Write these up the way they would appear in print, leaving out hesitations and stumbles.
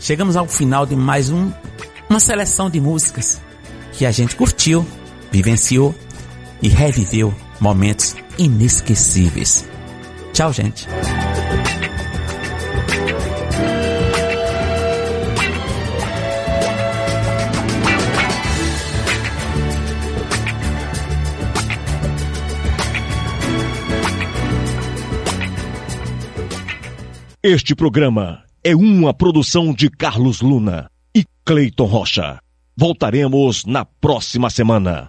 chegamos ao final de mais uma seleção de músicas que a gente curtiu, vivenciou e reviveu momentos inesquecíveis. Tchau, gente. Este programa é uma produção de Carlos Luna e Cleiton Rocha. Voltaremos na próxima semana.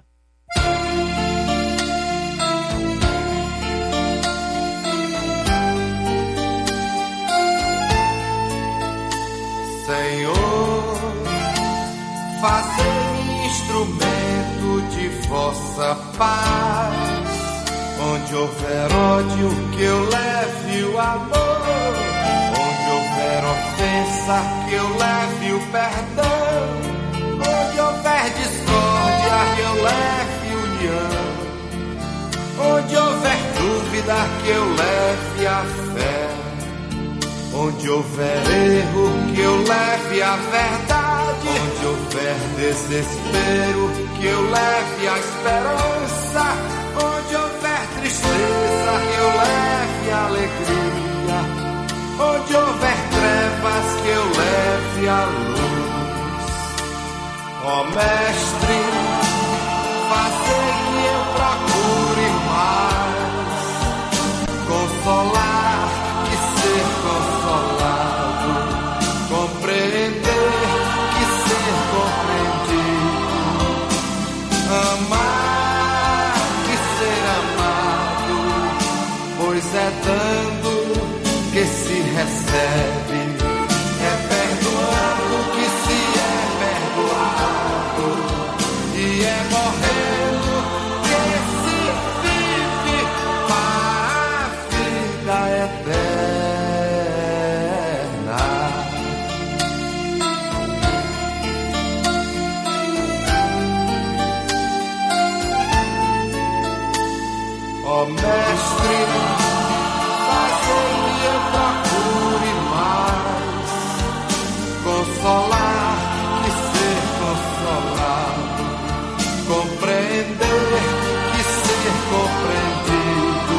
Senhor, fazei-me instrumento de vossa paz. Onde houver ódio, que eu leve o amor. Onde houver ofensa, que eu leve o perdão. Onde houver discórdia, que eu leve união. Onde houver dúvida, que eu leve a fé. Onde houver erro, que eu leve a verdade. Onde houver desespero, que eu leve a esperança. Onde houver tristeza, que eu leve a alegria. Onde houver trevas, que eu leve a luz. Ó Mestre, fazei que eu procure mais consolar que ser consolado, compreender que ser compreendido, amar que ser amado, pois é dando que se recebe, é perdoando que se é perdoado, e é morrendo que se vive para a vida eterna. Ó Mestre, fazei-me eu procure mais consolar que ser consolado, compreender que ser compreendido,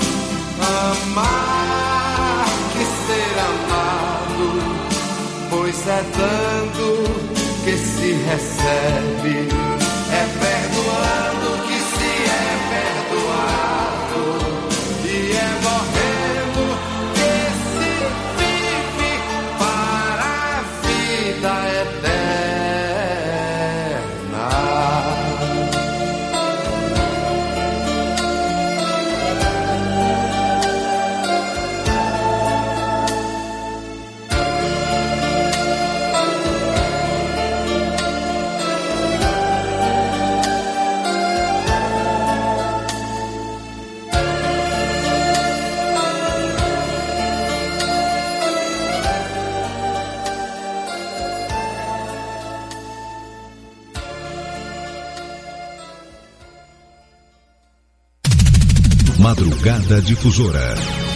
amar que ser amado, pois é dando que se recebe, é perdoando que se é perdoado, e é morrendo que se vive para a vida eterna. Madrugada Difusora.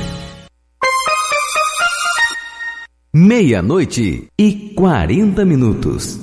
00:40.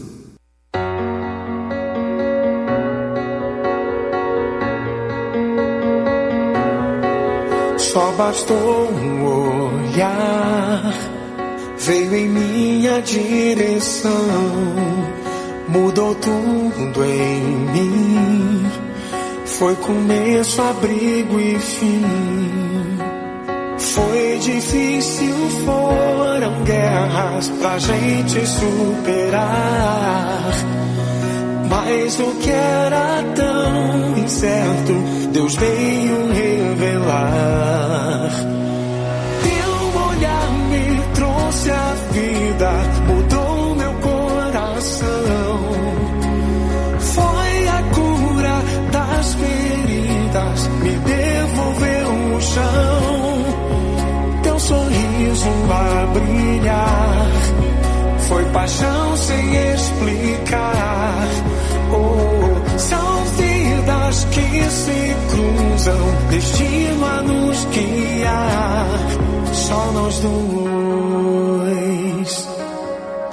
Só bastou um olhar, veio em minha direção, mudou tudo em mim. Foi começo, abrigo e fim. Foi difícil, foram guerras pra gente superar. Mas o que era tão incerto, Deus veio revelar. Teu olhar me trouxe a vida, mudou meu coração. Foi a cura das feridas, me devolveu o chão. Teu sorriso a brilhar, foi paixão sem explicar. Oh, são vidas que se cruzam, destino a nos guiar. Só nós dois.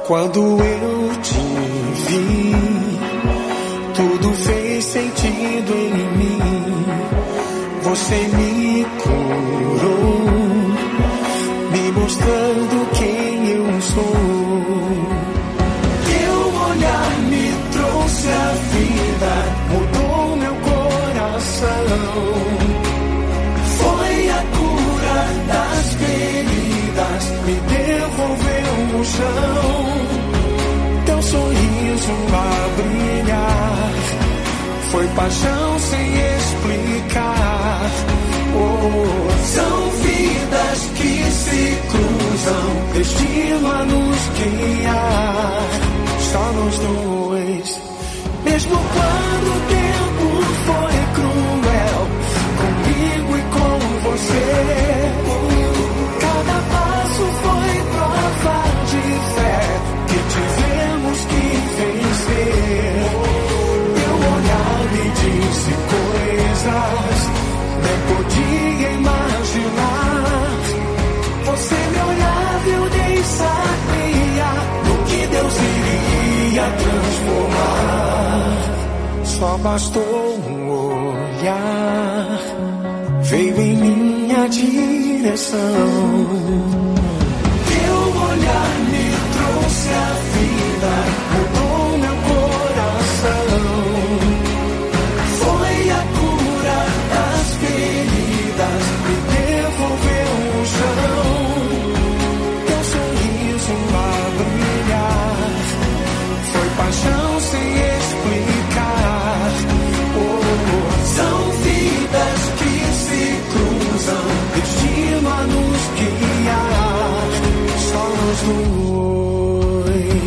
Quando eu te vi, tudo fez sentido em mim. Você me curou, me mostrando quem eu sou. Teu olhar me trouxe a vida, mudou meu coração. Foi a cura das feridas, me devolveu o chão. Teu sorriso a brilhar, foi paixão sem explicar. Oh, são vidas que se cruzam, destino a nos guiar. Só nós dois, mesmo quando o tempo foi cruel, comigo e com você. Cada passo foi prova de fé que tivemos que vencer. Teu olhar me disse coisas nem podia imaginar. Você me olhava e eu nem sabia no que Deus iria transformar. Só bastou um olhar, veio em minha direção. Teu olhar me trouxe a vida, mudou meu coração. Foi a cura das feridas, me devolveu o chão. Teu sorriso a brilhar, foi paixão sem explicar. Oh, são vidas que se cruzam, destino a nos guiar. Só nós dois.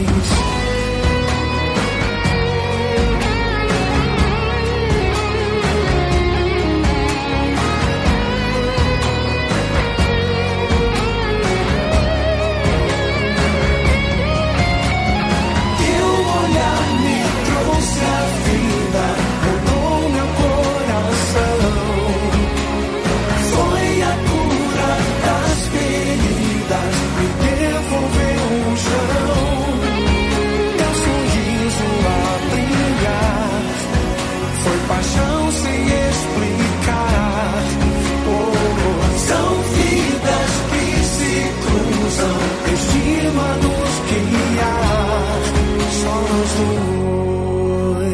Teu olhar me trouxe a vida, mudou meu coração. Foi a cura das feridas, me devolveu o chão. Teu sorriso a brilhar, foi paixão sem explicar. Oh, são vidas que se cruzam, destino a nos guiar. Só nós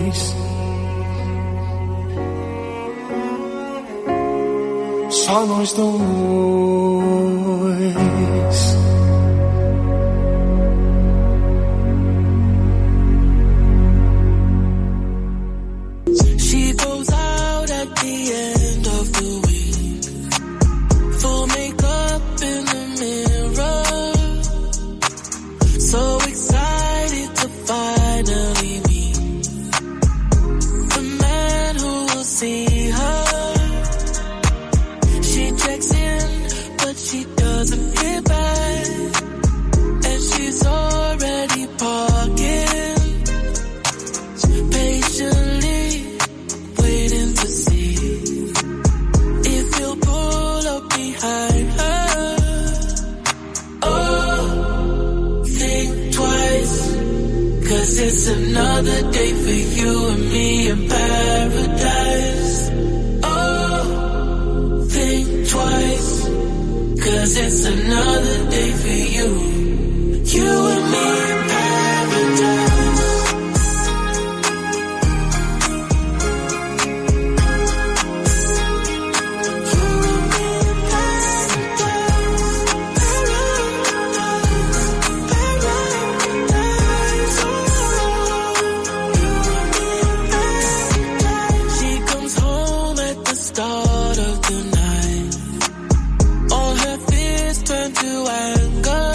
dois. Só nós dois. She goes out at the end of the week, full makeup in the mirror, so excited to finally meet the man who will see her. She checks in, but she doesn't hear back, and she's already parking, patiently waiting to see if he'll pull up behind her. Oh, think twice, 'cause it's another day for you and me in paradise. Oh, think twice, 'cause it's another day for you and me in paradise. She comes home at the start of the night. All her fears turn to anger.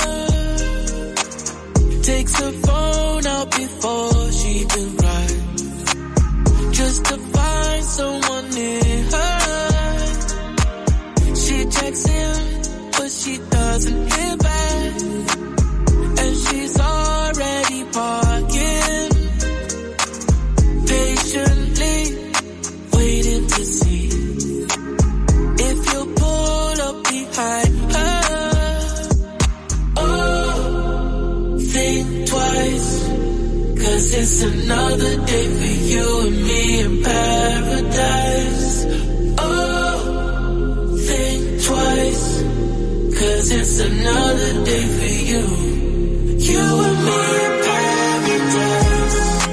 Takes her phone out before she can cry, just to find someone near her. She checks in, but she doesn't hear back, and she's already parking, patiently waiting to see if you'll pull up behind her. Oh, think it's another day for you and me in paradise. Oh, think twice, 'cause it's another day for you. You and me in paradise.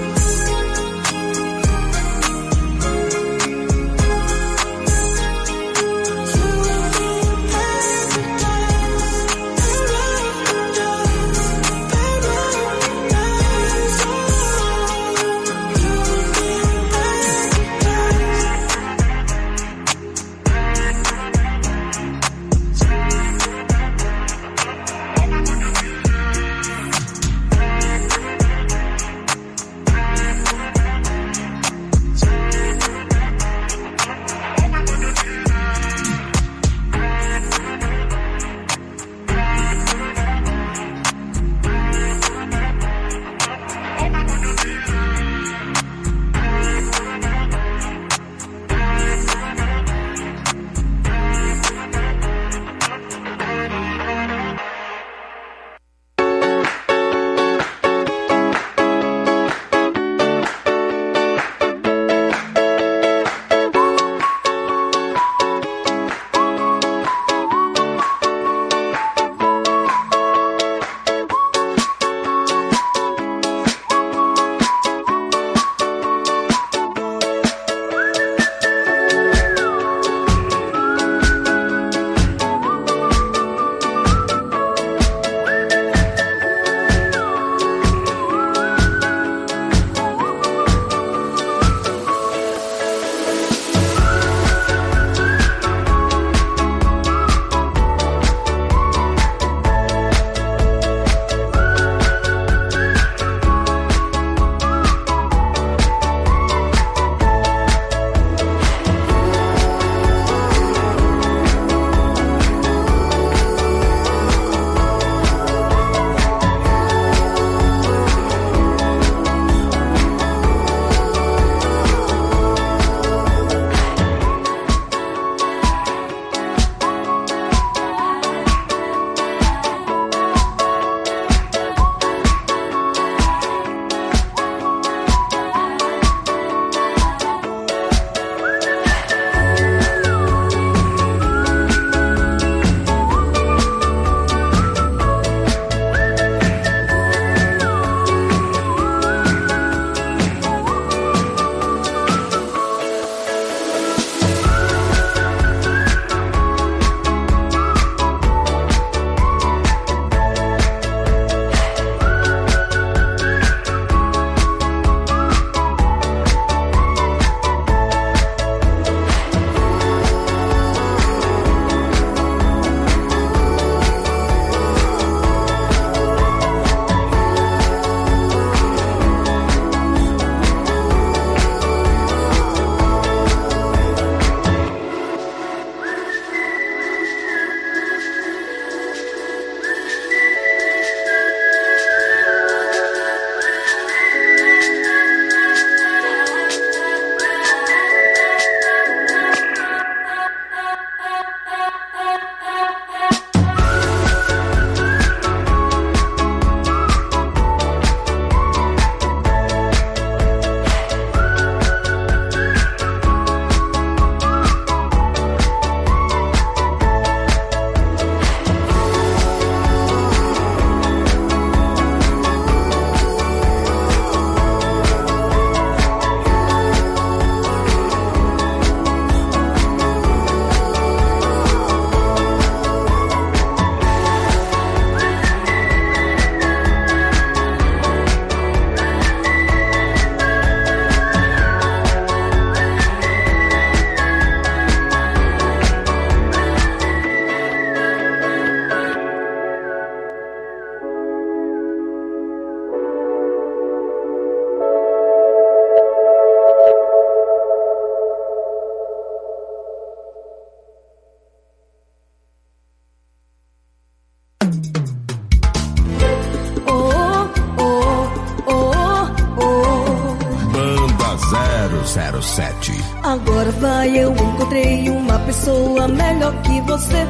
Agora vai, eu encontrei uma pessoa melhor que você.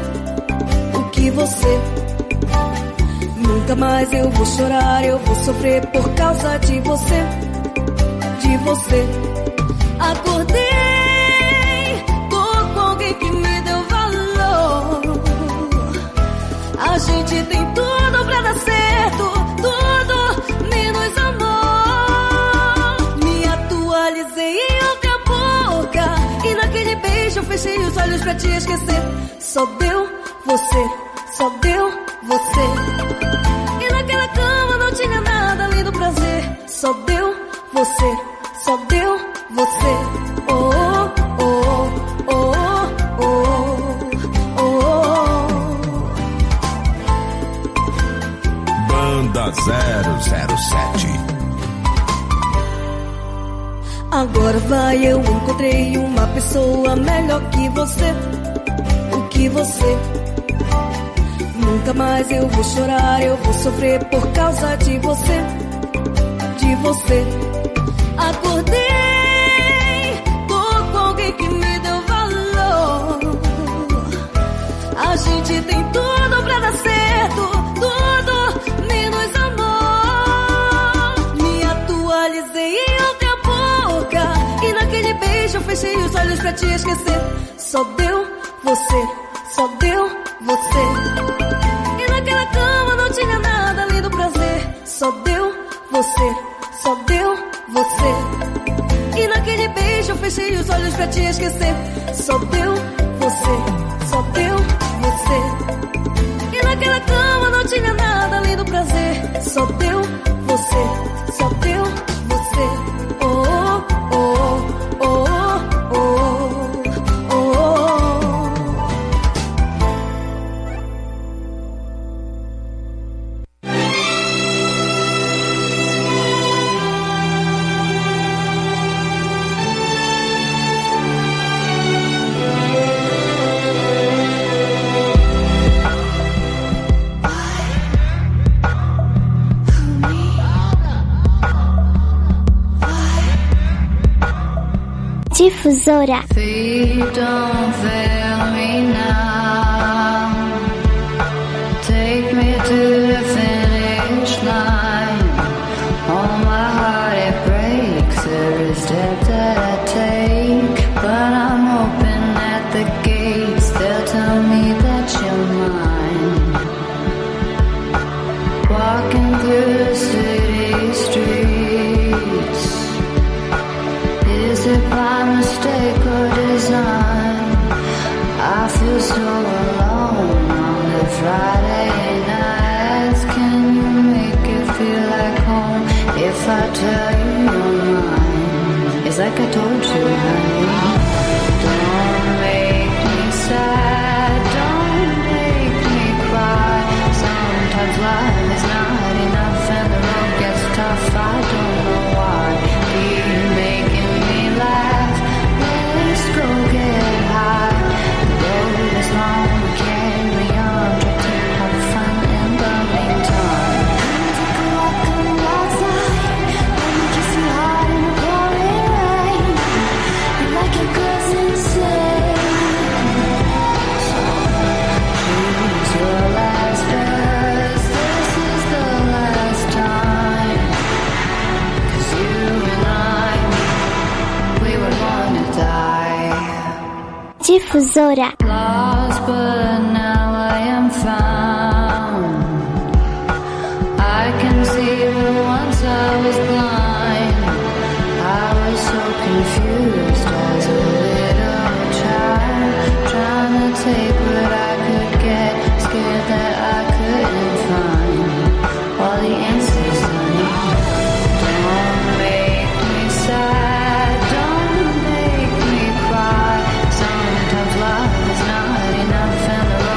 O que você? Nunca mais eu vou chorar, eu vou sofrer por causa de você. você. Acordei, tô com alguém que me deu valor. A gente tem tudo pra dar certo, tudo menos amor. Me atualizei e ouvi a boca, e naquele beijo eu fechei os olhos pra te esquecer. Só deu você, só deu você. E naquela cama não tinha nada além do prazer. Só deu você, só deu você. Oh, oh, oh, oh, oh, oh. Banda 007. Agora vai, eu encontrei uma pessoa melhor que você. O que você? Nunca mais eu vou chorar, eu vou sofrer por causa de você. De você. Acordei, tô com alguém que me deu valor. A gente tem tudo pra dar certo, tudo menos amor. Me atualizei e ouvi a boca, e naquele beijo eu fechei os olhos pra te esquecer. Só deu você, só deu você. E naquela cama não tinha nada além do prazer. Só deu você, só deu você. E naquele beijo eu fechei os olhos pra te esquecer. Só deu você, só deu você. E naquela cama não tinha nada além do prazer. Só deu você, só deu você. Oh, oh, oh, oh, oh, oh. Difusora. Feet don't fail me now. Take me to the finish line. All my heart it breaks every step that I take. But I'm hoping at the gates they'll tell me that you're mine. Walking through the city streets. Is it by mistake or design? I feel so alone on the Friday nights. Can you make it feel like home if I tell you you're mine? It's like I told you, honey. Don't make me sad, don't make me cry. Sometimes life is not enough and the road gets tough. I don't know why. Keep making me laugh. Let's go get high. The road is long, carry on. Try to have fun in the meantime. Take a walk on the outside. Let me kiss you hard in the pouring rain. You like your girls insane. So choose your last verse. This is the last time. 'Cause you and I, we were born to die. Difusora. Lost, but now I am found. I can see that once I was blind. I was so confused as a little child, trying to take what I could get, scared that I couldn't find all the answers I need. Don't make me sad, don't make me cry. Sometimes love is not enough and the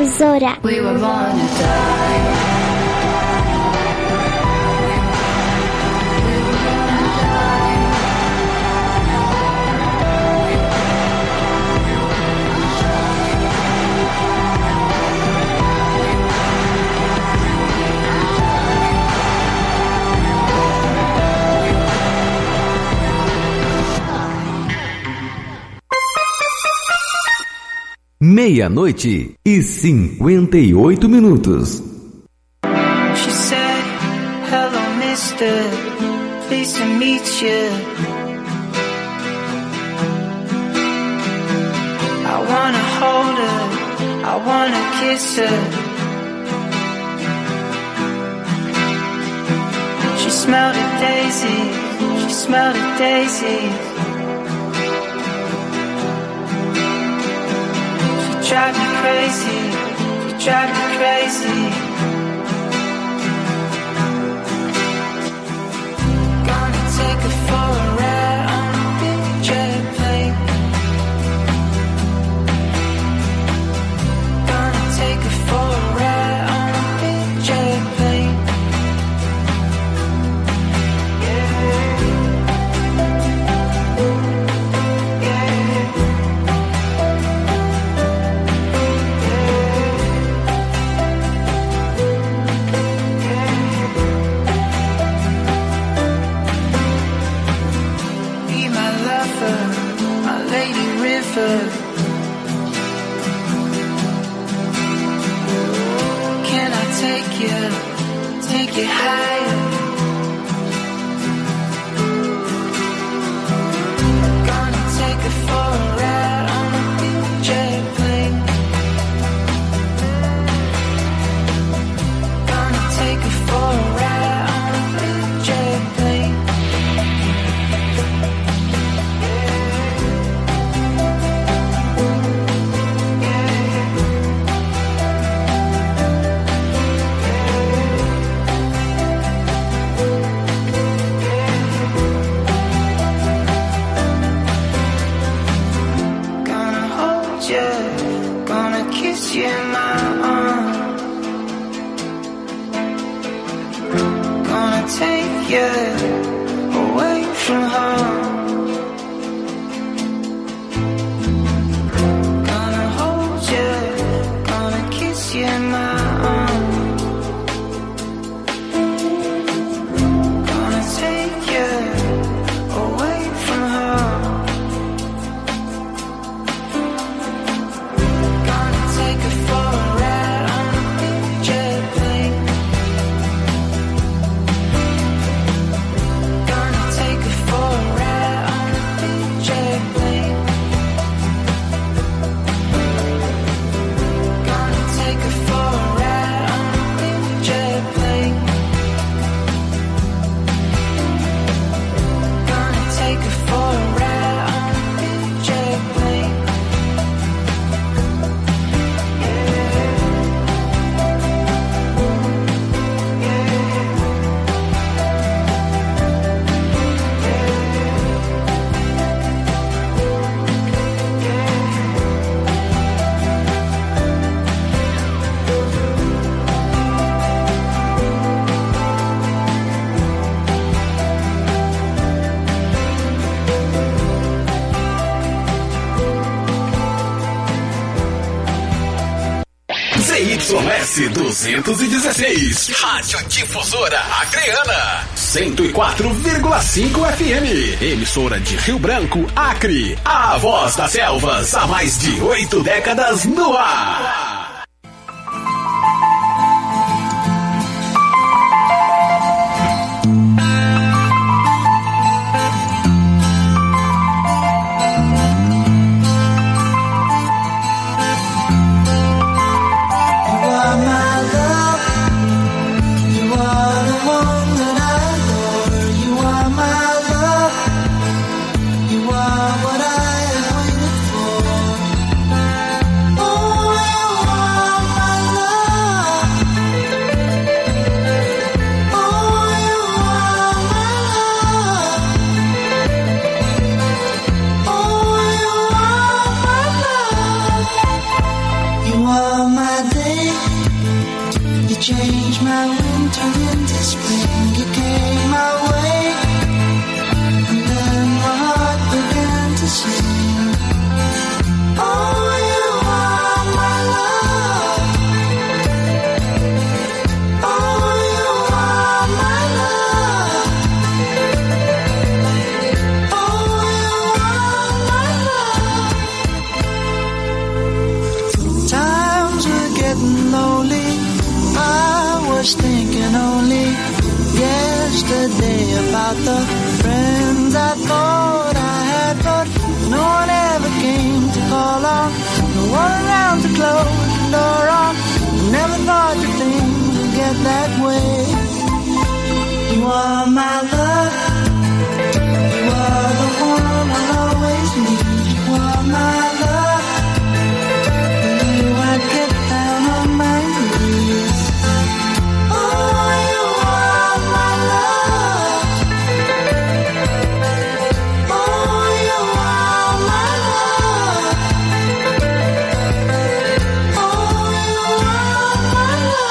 Difusora. We were born to die. Meia-noite e 58 minutos. She said, hello mister, pleased to meet you. I wanna hold her, I wanna kiss her. She smelled a daisy, she smelled a daisy. Drive me crazy, you drive me crazy. Gonna take her for a ride on a big jet plane. Gonna take her for a ride on a big jet plane. Can I take you higher? Gonna take her for a ride on a big jet plane. Gonna take her for a ride on a big jet plane. Gonna kiss you in my arms. Gonna take you away from home. Gonna hold you, gonna kiss you in my arms. Gonna take you away from home. Take her for a ride on a big jet plane. Gonna take her for a ride on a big jet plane. Gonna take her for a ride on a big jet plane. Gonna take her for a ride on a big jet plane. ZYS 216, Rádio Difusora Acreana, 104,5 FM, emissora de Rio Branco, Acre, a voz das selvas, há mais de 8 décadas no ar. What I have waited for. Oh, my winter into spring. You came my way, and then my heart began to sing. Oh, you are my love. Oh, you are my love. Oh, you are my love. Times were getting lonely. I was thinking only yesterday about the friends I thought I had, but no one ever came to call on, no one around to close the door on. Never thought that things would get that way. You are my love, you are the one I'll always need. You are my love, with you I'd get down on my knees. Oh, you are my love. Oh, you are my love. Oh, you are my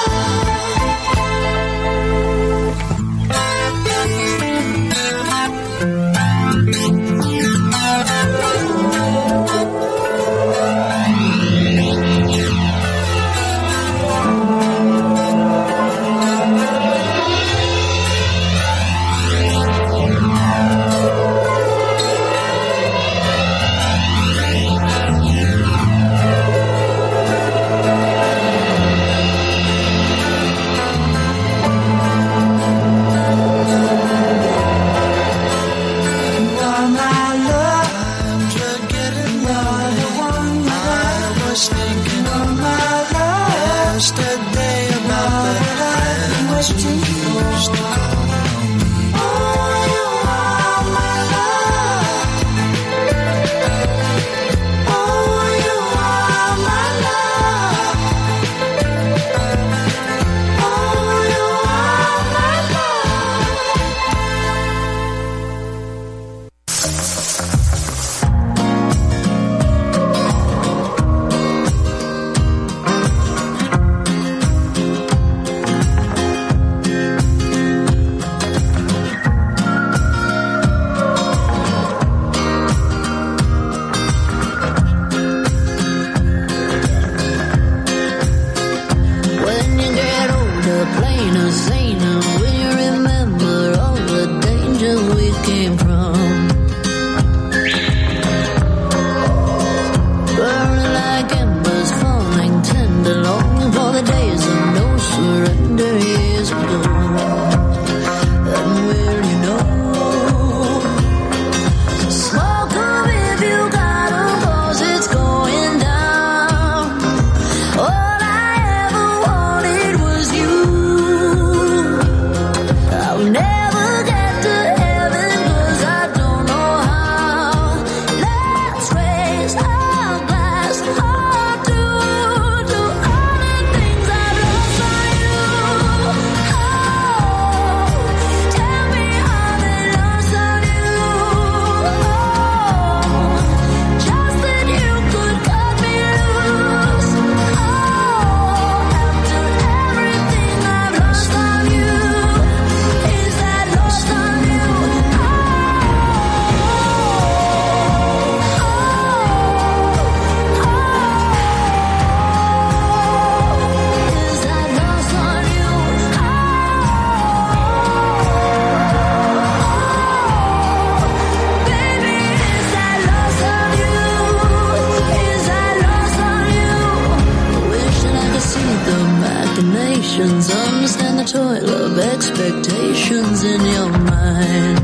expectations in your mind.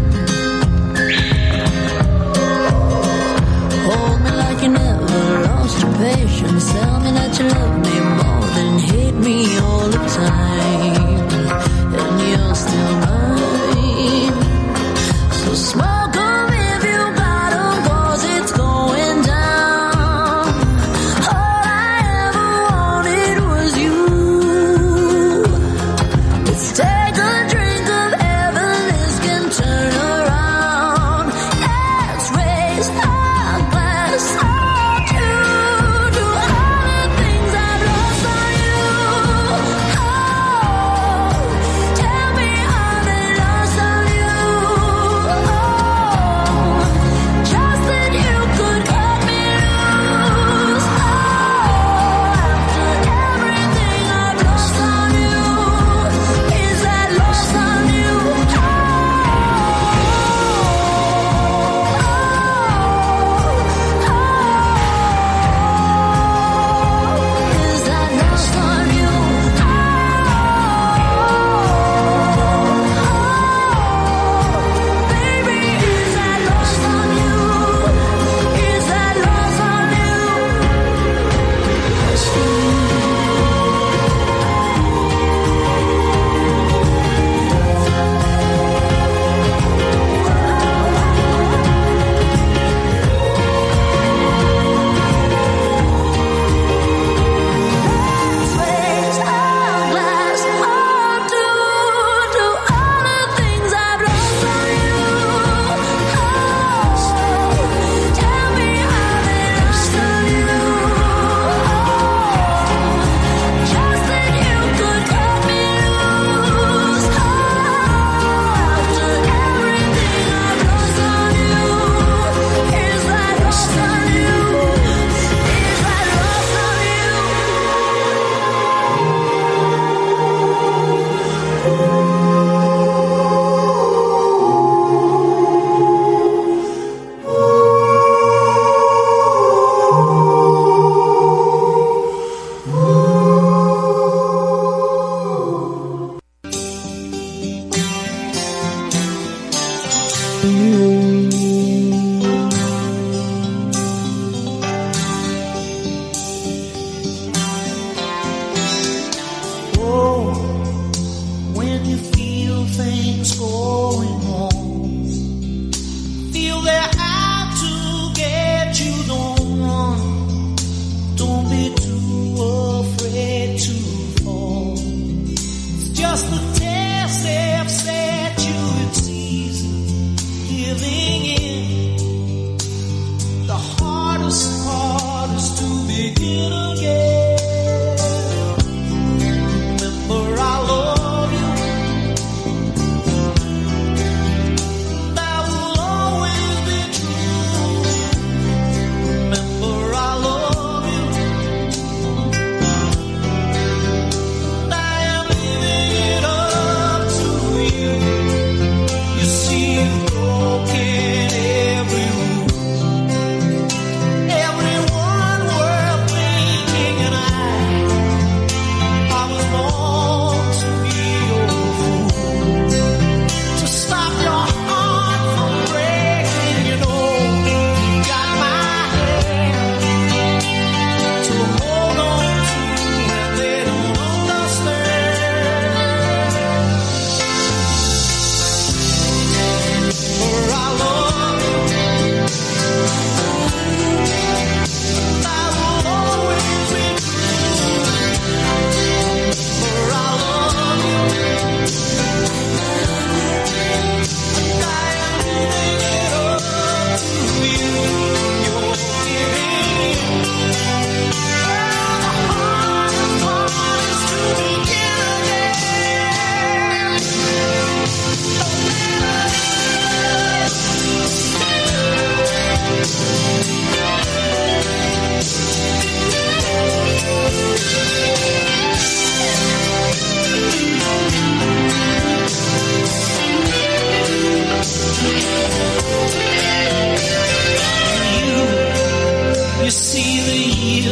Hold me like you never lost your patience. Tell me that you love me more than hate me all the time. And you're still mine. So smoke 'em if you got 'em, 'cause it's going down. All I ever wanted was you. Let's take a drink of heaven, this can turn around. Let's raise our glass to all the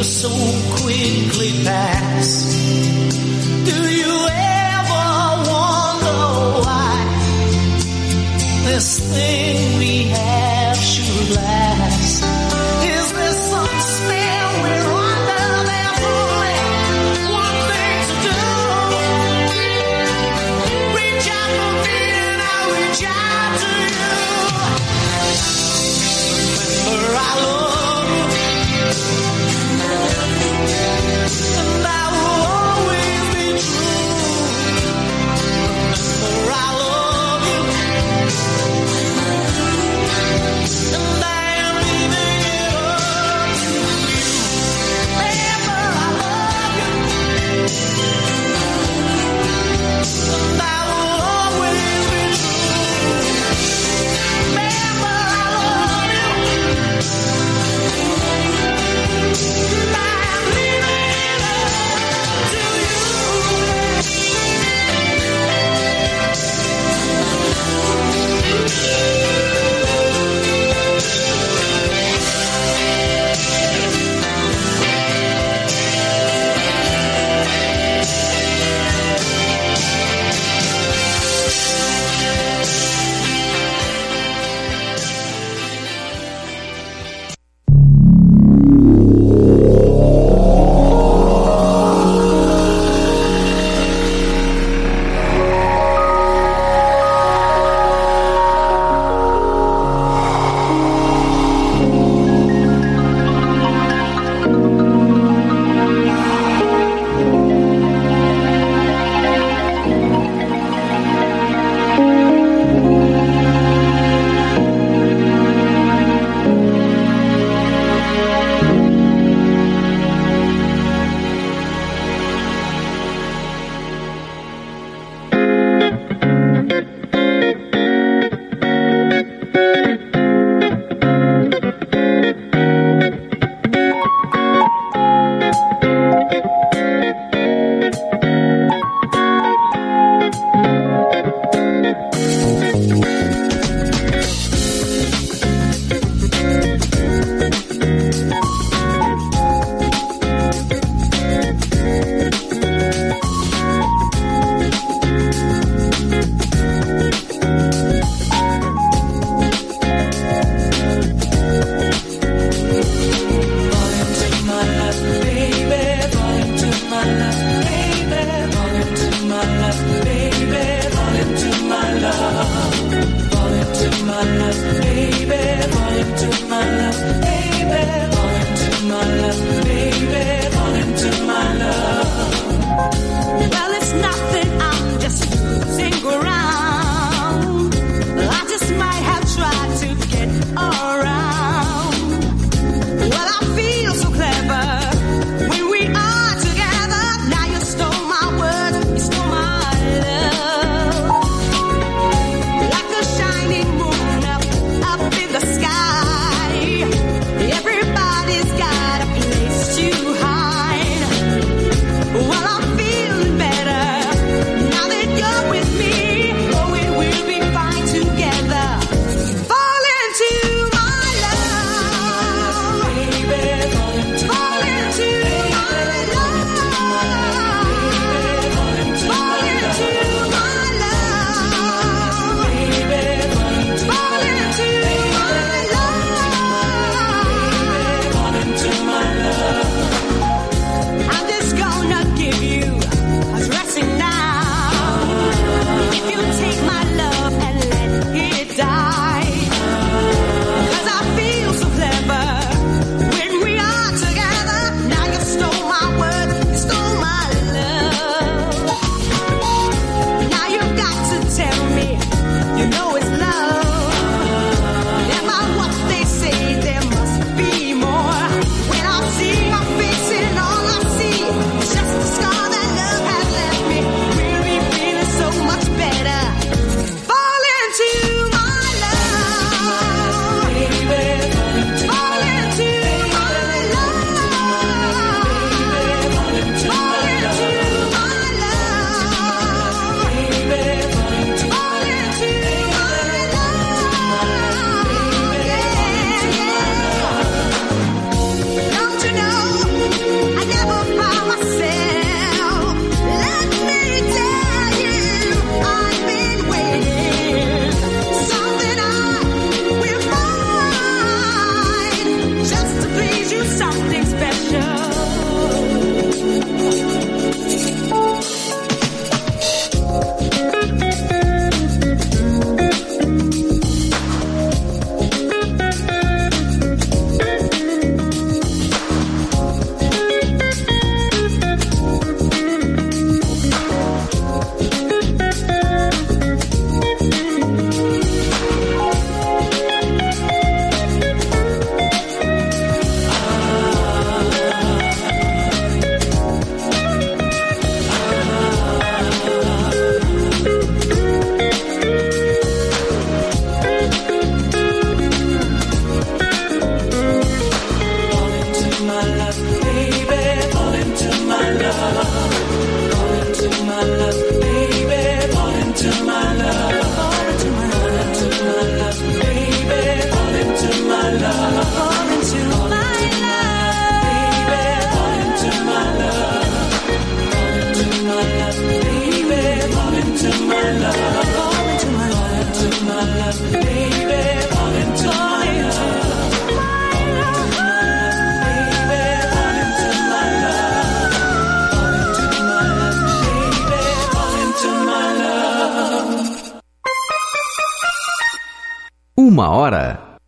so quickly pass. Do you ever wonder why this thing we have should last? Is there some spell we're under? There's only one thing to do. Reach out for me and I'll reach out to you. Remember I love you, and I will always be true. Remember I love you,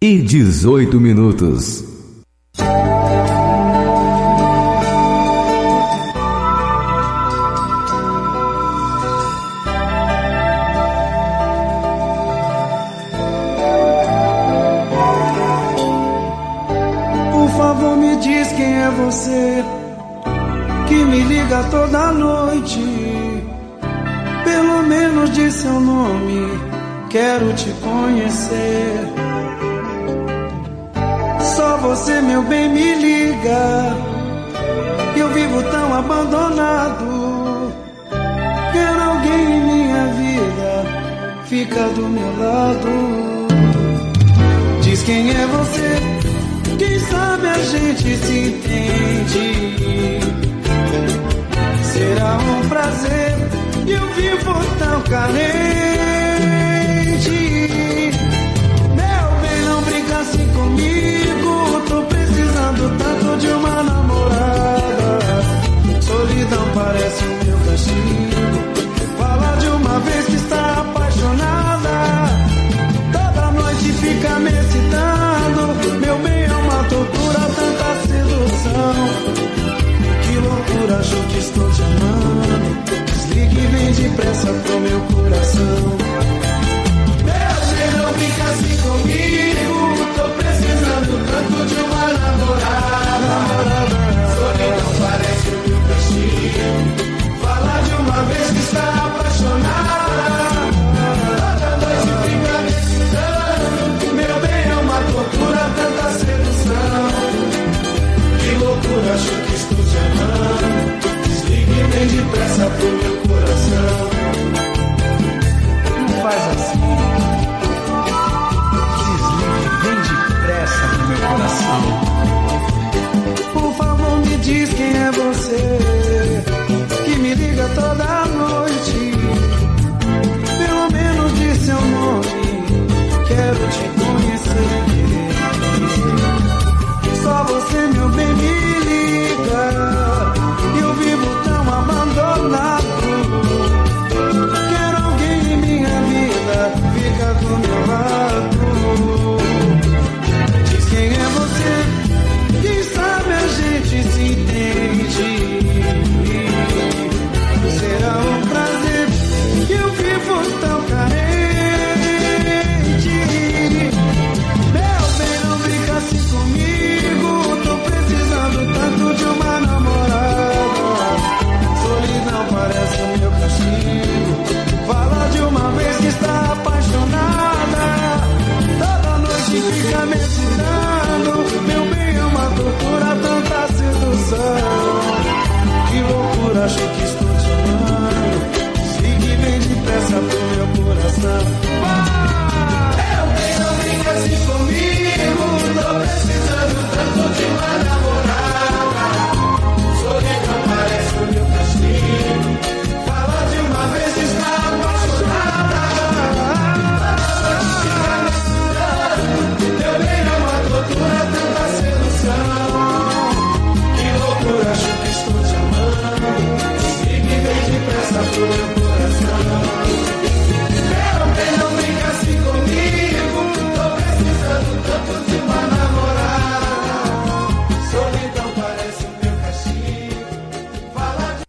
e 18 minutos. Por favor, me diz quem é você que me liga toda noite. Pelo menos diz seu nome, quero te conhecer. Só você, meu bem, me liga. Eu vivo tão abandonado. Quero alguém em minha vida, fica do meu lado. Diz quem é você, quem sabe a gente se entende. Será um prazer, eu vivo tão carente. Meu bem, não brinca assim comigo. Tô precisando tanto de uma namorada. Solidão parece o meu castigo. Fala de uma vez que está apaixonada. Toda noite fica me excitando. Meu bem, é uma tortura, tanta sedução. Que loucura, acho que estou te amando. Desligue e vem depressa pro meu coração. Meu bem, não fica assim comigo. Tô precisando tanto de uma namorada. Solidão parece o meu castigo. Fala de uma vez que está apaixonada. Toda noite fica me excitando. Meu bem, é uma tortura, tanta sedução. Que loucura, acho que estou te amando. Desligue e vem depressa pro meu coração. Não faz assim. Desligue e vem depressa pro meu coração. Por favor, me diz quem é você que me liga toda noite. Pelo menos diz seu nome, quero te conhecer. Só você, meu bem, me liga. Eu vivo tão abandonado. Quero alguém em minha vida, fica do meu lado. Diz quem é você, quem sabe a gente se entende. Será um prazer, eu vivo tão carente. Meu bem, não brinca assim comigo. Tô precisando tanto de uma namorada. Solidão parece o meu castigo. Fala de uma vez que está apaixonada. Toda noite fica me excitando. Meu bem, é uma tortura, tanta sedução. Que loucura, acho que estou te amando. Desligue e vem depressa pro meu coração. Meu bem, não brinca assim comigo. Tô precisando tanto de uma namorada. Solidão parece o meu castigo. Fala de uma vez que está apaixonada. Meu bem, é uma tortura, tanta sedução. Que loucura, acho que estou te amando. Desligue e vem depressa pro meu coração. Meu bem, não brinca assim comigo. Tô precisando tanto de uma namorada. Solidão parece o meu castigo. Fala de...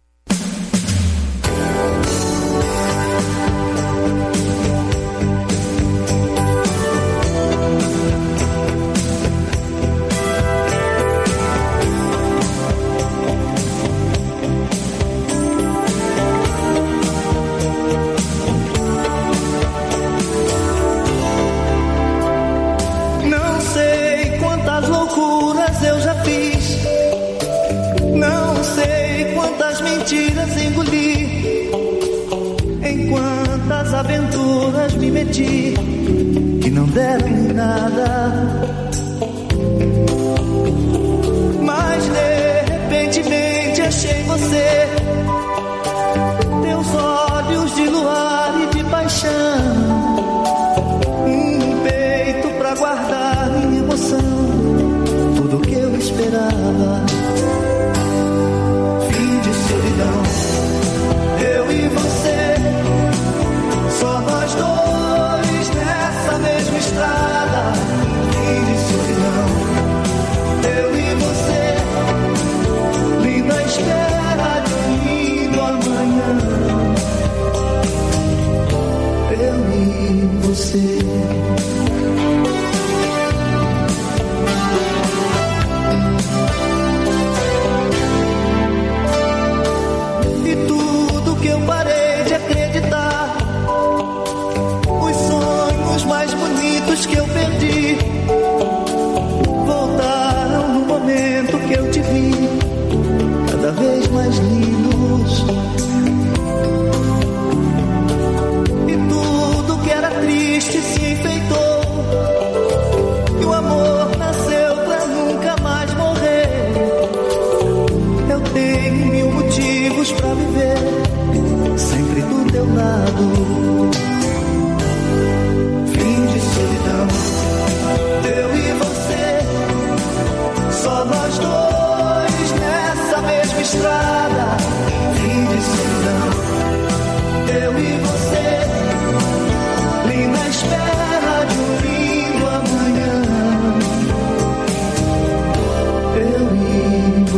Não sei quantas loucuras eu já fiz. Não sei quantas mentiras engoli. Em quantas aventuras me meti que não deram em nada. Mas de repentemente achei você. Teus olhos de luar e de paixão. Peito pra guardar minha emoção. Tudo que eu esperava. Fim de solidão. Eu e você. Só nós dois nessa mesma estrada. Fim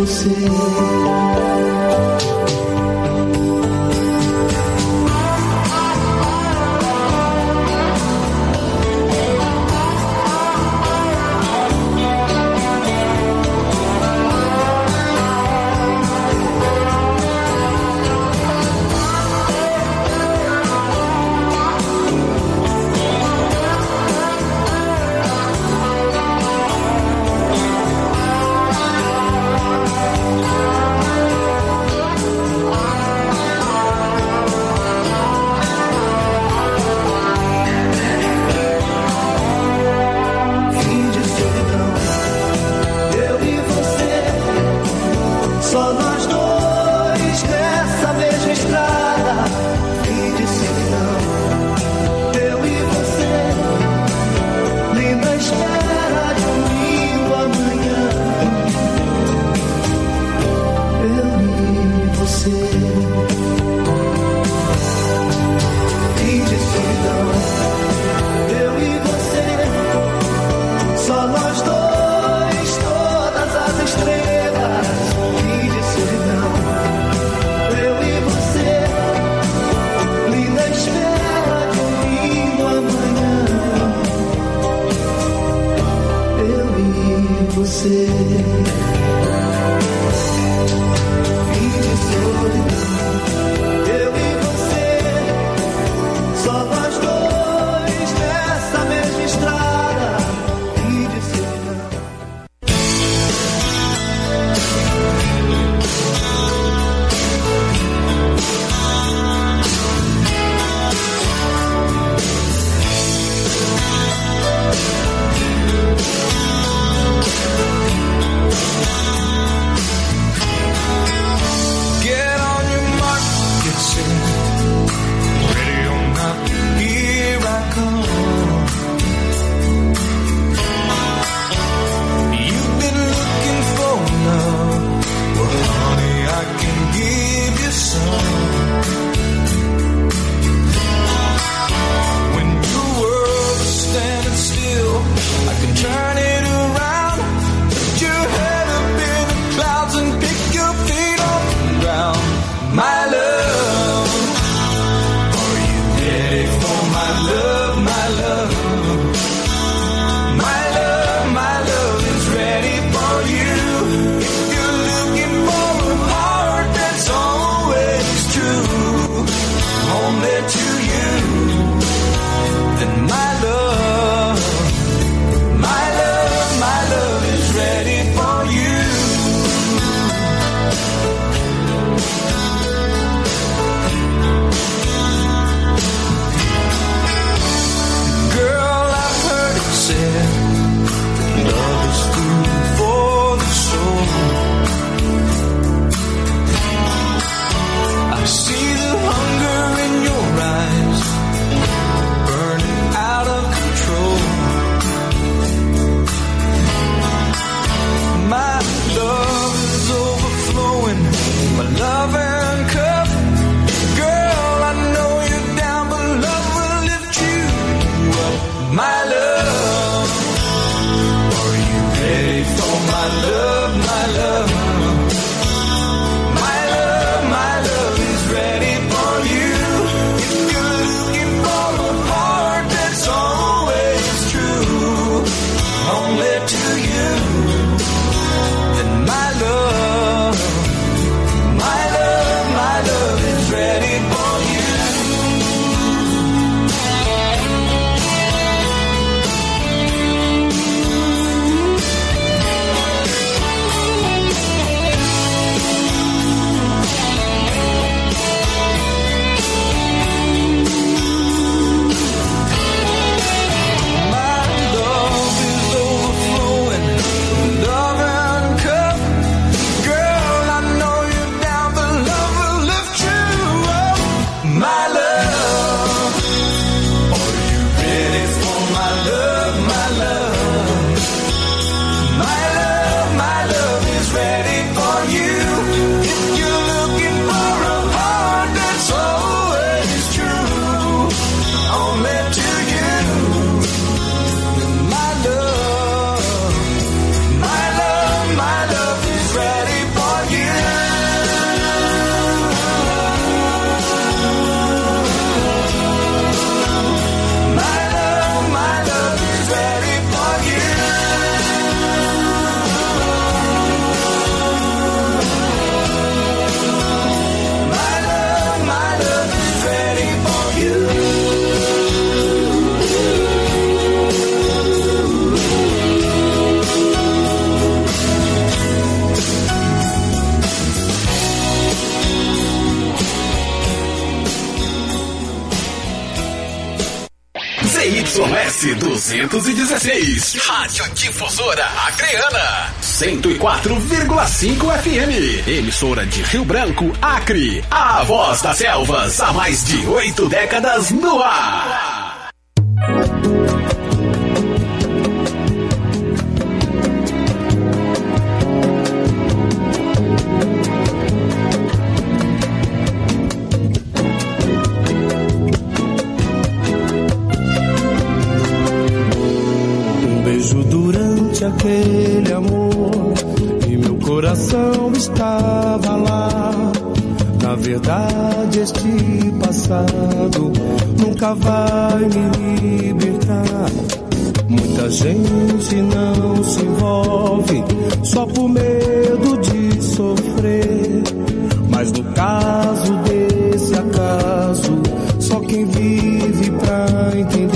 você. 216, Rádio Difusora Acreana, 104,5 FM, emissora de Rio Branco, Acre, a voz das selvas, há mais de 8 décadas no ar. Aquele amor e meu coração estava lá. Na verdade este passado nunca vai me libertar. Muita gente não se envolve só por medo de sofrer, mas no caso desse acaso só quem vive pra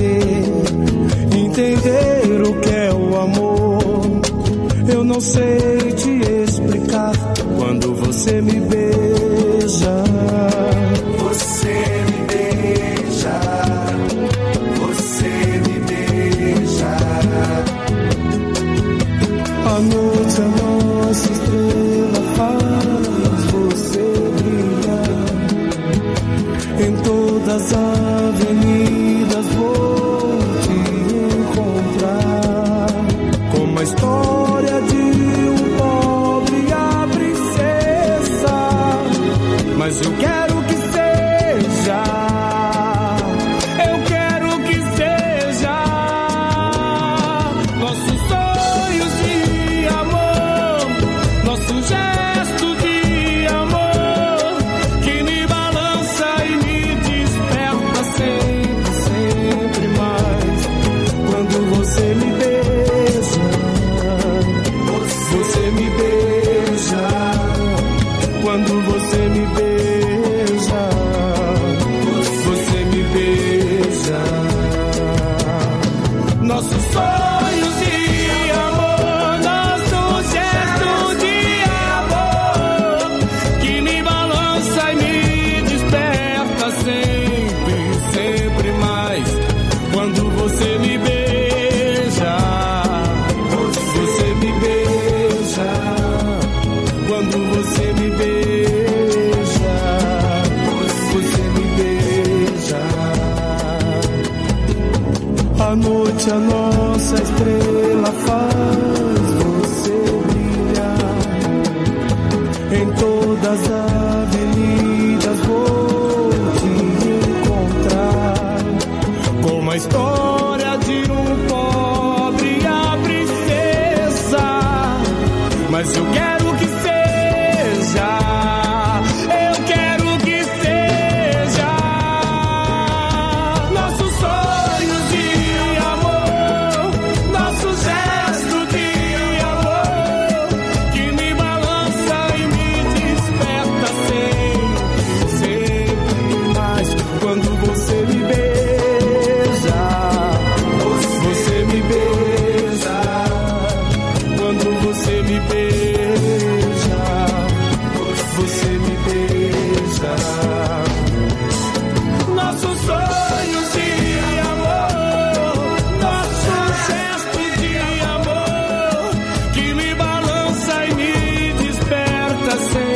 entender o que é o amor. Eu não sei te explicar quando você me beija. Você me beija. Você me beija. A noite, a nossa estrela faz você brilhar. Em todas as avenidas vou te encontrar. Como a história de um pobre e a princesa, mas eu quero que seja, eu quero que seja nossos sonhos de amor, nosso gesto de amor, que me balança e me desperta sempre, sempre mais, quando você me beija. Você me beija, quando você me beija, você me beija. Nossos sonhos de amor, nosso gesto de amor, que me balança e me desperta sempre, sempre mais, quando você me beija. Você me beija, quando você me beija, você me beija. A noite, a nossa estrela faz você brilhar. Em todas as avenidas vou te encontrar. Como a história de um pobre e a princesa, mas eu quero que seja, eu quero que seja nossos sonhos de amor, nosso gesto de amor, que me balança e me desperta sempre, sempre mais, quando você me beija. Você me beija, quando você me beija, você me beija. Nossos sonhos de amor, nosso gesto de amor, que me balança e me desperta sempre.